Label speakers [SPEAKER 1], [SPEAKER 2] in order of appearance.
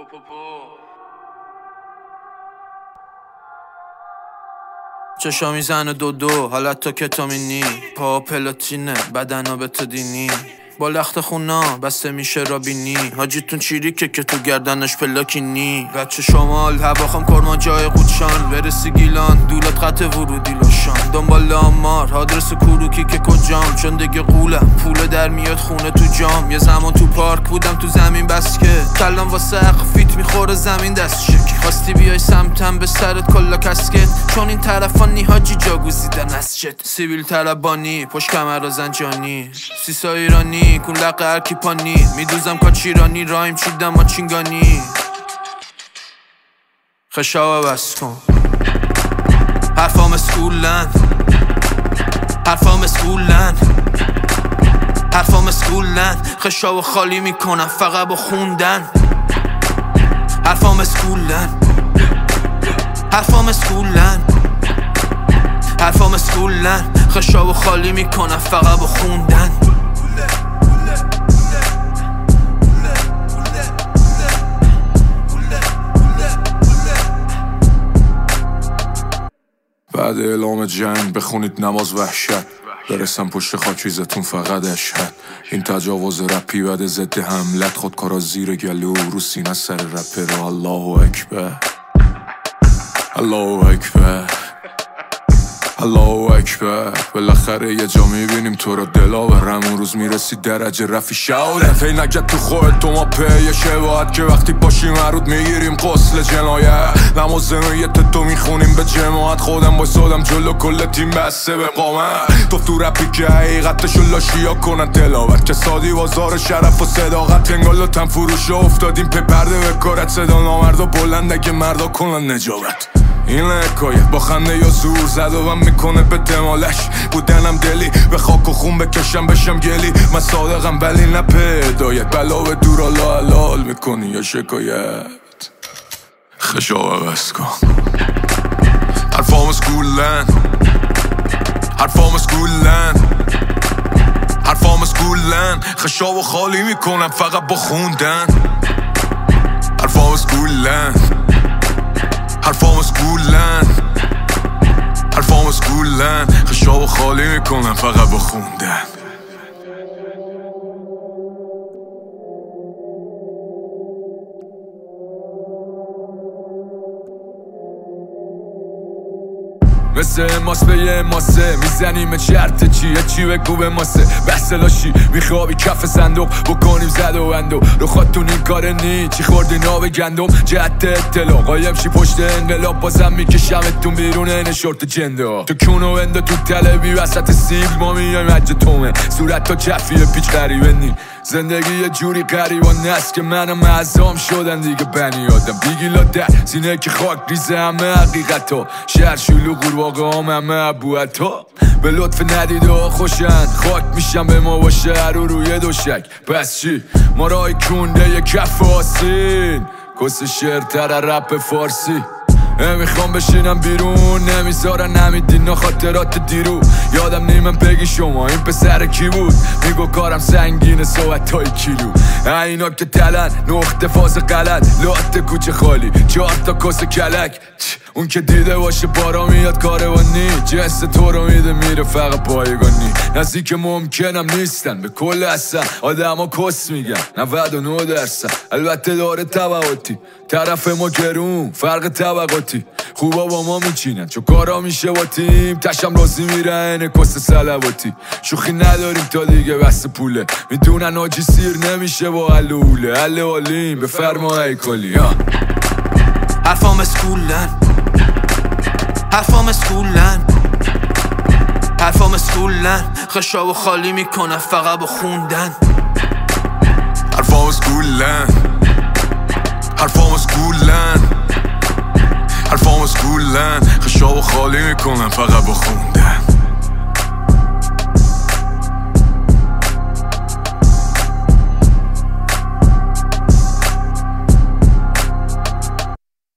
[SPEAKER 1] چشا میزنه دو حالت تا کتامینی، پا پلاتینه بدنا به تو دینی، با لخت خونا بسته میشه رابینی، حاجیتون چیریکه که تو گردنش پلاکینی. بچه شمال هواخم کرمان جای قودشان، برسی گیلان دولت قطع ورودی لاشان، دنبال آمار آدرس کروکی که کجام، چون دیگه قولم پول در میاد خونه تو جام. یه زمان تو پارک بودم تو زمین بس که کلم واسه فیت میخوره زمین دست شک، خواستی بیای سمتم به سرت کلا کسکت، چون این طرفانی حاجی جاگوزیدن مسجد، سیبیل طلبانی پشت کمر زنجانی، سیسا ایرانی کن لقه هرکی پانی، میدوزم کاچیرانی رایم چیدم ما چینگانی. خشاوه بس کن حرفام اسکولن، حرفام اسکولن، حرفام اسکولن، خشاوه خالی میکنم فقط با خوندن. حرفام اسکولن، حرفام اسکولن، حرفام اسکولن، خشاوه خالی میکنم فقط با خوندن.
[SPEAKER 2] بعد اعلام جنگ بخونید نماز وحشت، برسم پشت خاکریزتون فقط اشهد. این تجاوز رپی بعد ضد حملت، خودکارا زیر گلو رو سینه سر رپر. الله اکبر، الله اکبر، الله اکبر. بالاخره یه جا میبینیم تو را دلاورم، اون روز میرسی درجه رفی شاوره. فی نگت تو خودت تو ما پیه شباهت، که وقتی باشیم مرود میگیریم قسل جنایت. نماز نیت تو میخونیم به جماعت، خودم بایستادم جلو کل تیم بسته به قامت. تو رپی که حقیقتشو لاشیا کنن تلاوت، که سادی بازار شرف و صداقت. انگال و تن فروش افتادیم پی پرده به کارت، صدا نامردا بلنده که مردا کنن نجابت. این حکایت با خنده یا زور زد و من میکنه به دمالش، بودنم دلی به خاک و خون بکشم بشم گلی. من صادقم ولی نه پیدایت، بلا به دور حالا حلال میکنی یا شکایت. خشاوه بس کن حرفام اسکولن، حرفام اسکولن، حرفام اسکولن، خشاوه خالی میکنم فقط با خوندن. حرفام اسکولن، حرفام اسکولن، حرفام اسکولن، خشاوه خالی میکنم فقط با خوندن. مثل ماس به یه ماسه میزنیم چرت چیه چی بگو به ماسه. بحث لاشی میخوابی کف صندوق بکنیم زد و بندو، رو خودتون این کار نی چی خوردی ناب گندم. جهت اطلاع قایم شی پشت انقلاب، بازم میکشمتون بیرون این شورت جنده. تو کونو انده تو تلوی وسط سیبل، ما میایم حج تومه صورت تا کفیه پیچ غریبه نی. زندگی یه جوری غریبانه است که منم معظام شدن دیگه بنی آدم. بیگیلا در سینه که خاک ریزه همه حقیقتا، شهر شلوغ واقعا همه ابوعطا. به لطف ندیده ها خوشن خاک میشم به ما باشه رو روی دوشک. پس چی ما رای کنده یه کف آسین، کس شعرتر رپ فارسی. نمیخوام بشینم بیرون نمیذارن نمیدین خاطرات دیرو. یادم نیمم بگی شما این پسر کی بود، میگو کارم سنگینه صحبت های کیلو. اینا که تلن نقطه فاز غلط، لات کوچه خالی 4 تا کس کلک. اون که دیده باشه بارا میاد کاروانی، جنس تو رو میده میره فقط پایگانی. نزدیک ممکنم نیستن به کل اصلا، آدم ها کس میگن 99%. البته داره طبقاتی، طرف ما گرون فرق طبقاتی. خوبا با ما میچینن چون کارا میشه با تیم، تشم رازی میرن کس سلواتی. شوخی نداریم تا دیگه بس پوله، میدونن آجی سیر نمیشه با علوله. علی علیم به فرمای کلی.
[SPEAKER 1] حرفام اسکولن، حرفام اسکولن، حرفام اسکولن، خشاوه خالی میکنم فقط با خوندن.
[SPEAKER 2] حرفام اسکولن، حرفام اسکولن، حرفام اسکولن، خشاوه خالی میکنم فقط با خوندن.